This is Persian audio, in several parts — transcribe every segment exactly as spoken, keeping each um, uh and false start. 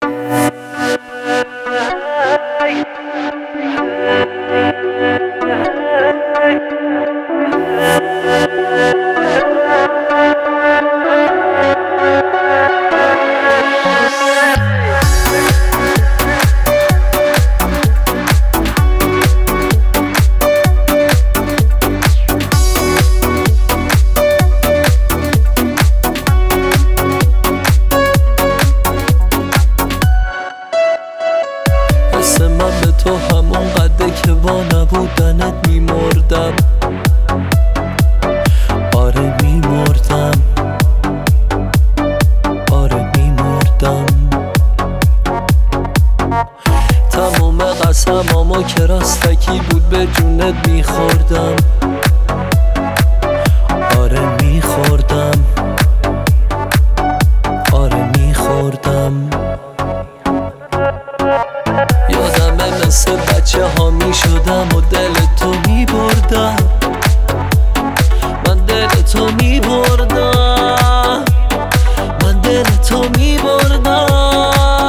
حس من به تو همون قده که با نبودنت میمردم. آره میمردم، آره میمردم. تمام قسمامو که راستکی بود به جونت میخوردم. آره میخوردم، آره میخوردم. یادمه مثل بچه ها می شدم و دل تو می بردم. من دل تو می بردم، من دل تو می بردم.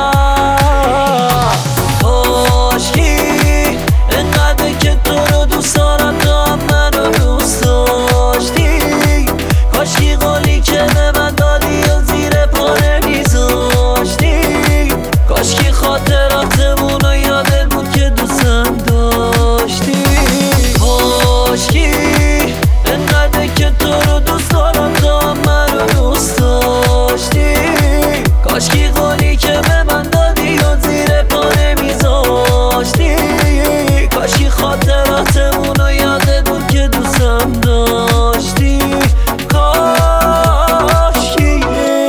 کاشکی اینقدر که تو رو دوست دارم تو هم منو دوست داشتی. کاشکی قولی که به من دادی و زیر پا نمیذاشتی. کاشکی خاطراتمون رو یادت بود که دوستم داشتی. کاشکی اینقدر که تو رو دوست دارم تو هم منو دوست داشتی. کاشکی قولی که به من دادی و زیر پا نمیذاشتی. کاشکی خاطراتمون رو یادت بود که دوستم داشتی. کاشکی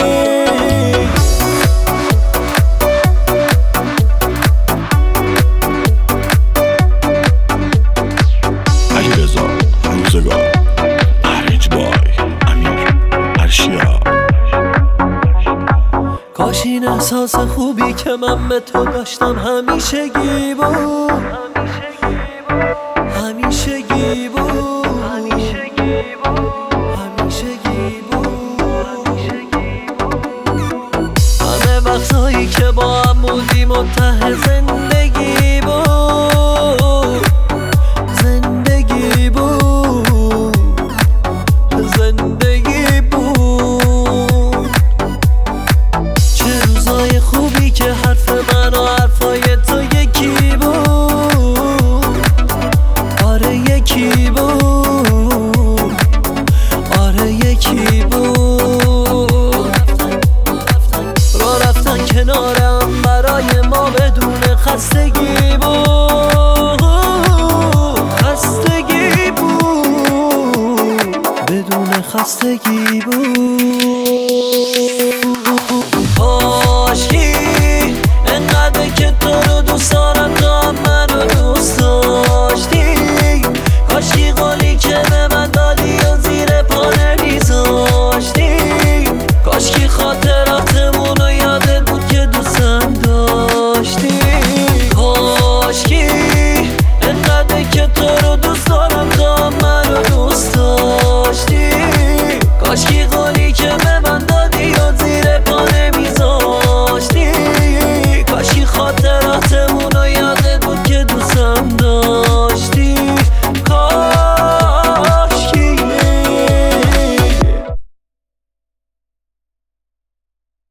علیرضا روزگار، ارج بای، امیر ارشیا. کاش این احساس خوبی که من به تو داشتم همیشگی بود، همیشگی بود، همیشگی بود. همه وقتایی که با هم بودیم منتهی زندگی بود، زندگی بود، زندگی بود. چه روزای خوبی که حرف من و حرفای تو یکی بود. آره یکی بود، آره یکی بود. را رفتن کنارم برای ما بدون خستگی.